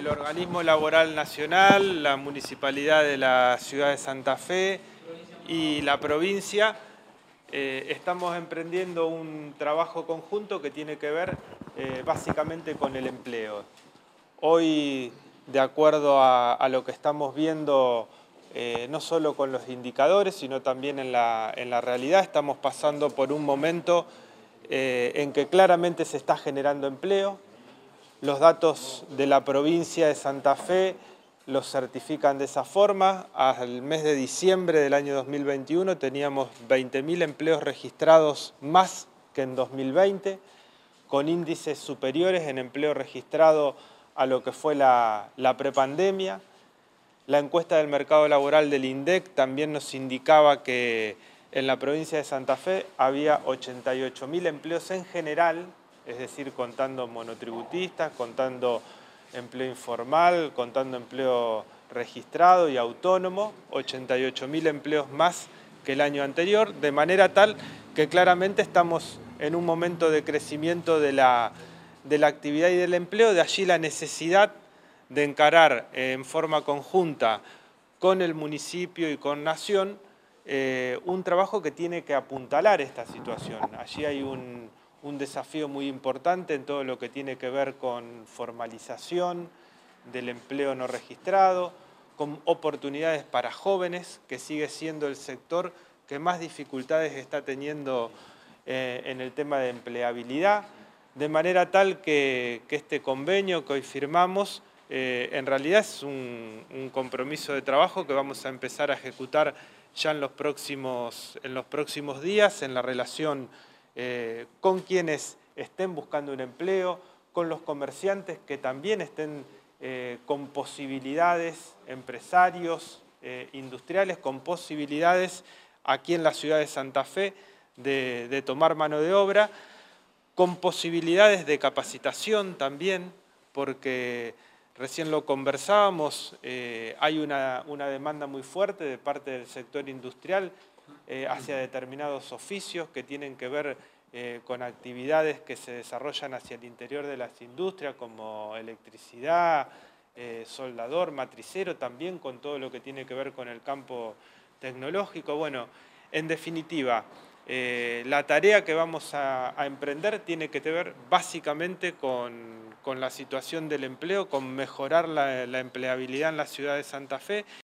el Organismo Laboral Nacional, la Municipalidad de la Ciudad de Santa Fe y la provincia estamos emprendiendo un trabajo conjunto que tiene que ver básicamente con el empleo. Hoy, de acuerdo a lo que estamos viendo, no solo con los indicadores, sino también en la realidad, estamos pasando por un momento en que claramente se está generando empleo. Los datos de la provincia de Santa Fe los certifican de esa forma. Al mes de diciembre del año 2021 teníamos 20.000 empleos registrados más que en 2020, con índices superiores en empleo registrado a lo que fue la prepandemia. La encuesta del mercado laboral del INDEC también nos indicaba que en la provincia de Santa Fe había 88.000 empleos en general, es decir, contando monotributistas, contando empleo informal, contando empleo registrado y autónomo, 88.000 empleos más que el año anterior, de manera tal que claramente estamos en un momento de crecimiento de la actividad y del empleo, de allí la necesidad de encarar en forma conjunta con el municipio y con Nación un trabajo que tiene que apuntalar esta situación. Allí hay un desafío muy importante en todo lo que tiene que ver con formalización del empleo no registrado, con oportunidades para jóvenes, que sigue siendo el sector que más dificultades está teniendo en el tema de empleabilidad, de manera tal que este convenio que hoy firmamos en realidad es un compromiso de trabajo que vamos a empezar a ejecutar ya en los próximos días en la relación con quienes estén buscando un empleo, con los comerciantes que también estén con posibilidades, empresarios, industriales, con posibilidades aquí en la ciudad de Santa Fe de tomar mano de obra, con posibilidades de capacitación también, porque recién lo conversábamos, hay una demanda muy fuerte de parte del sector industrial hacia determinados oficios que tienen que ver con actividades que se desarrollan hacia el interior de las industrias, como electricidad, soldador, matricero, también con todo lo que tiene que ver con el campo tecnológico. Bueno, en definitiva, la tarea que vamos a emprender tiene que ver básicamente con la situación del empleo, con mejorar la empleabilidad en la ciudad de Santa Fe.